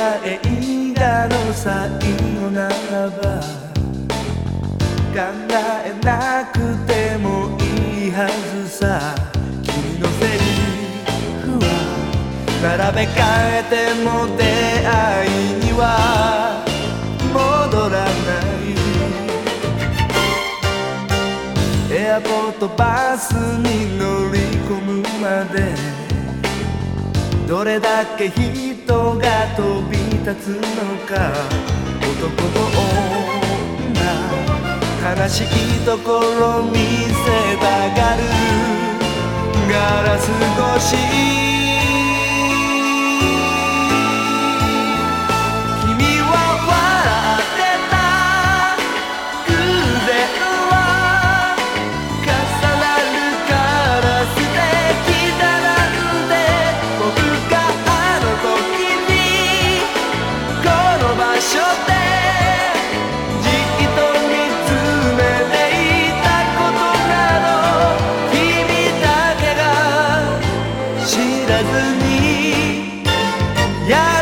映画の最後ならば考えなくてもいいはずさ。君のセリフは並べ替えても出会いには戻らない。エアポートバスに乗り込むまでどれだけ人が飛び立つのか。男と女悲しいところ見せたがるガラス越し。君は笑ってた偶然は重なるから素敵だなんて。僕があの時にこの場所でじっと見つめていたことなど君だけが知らずに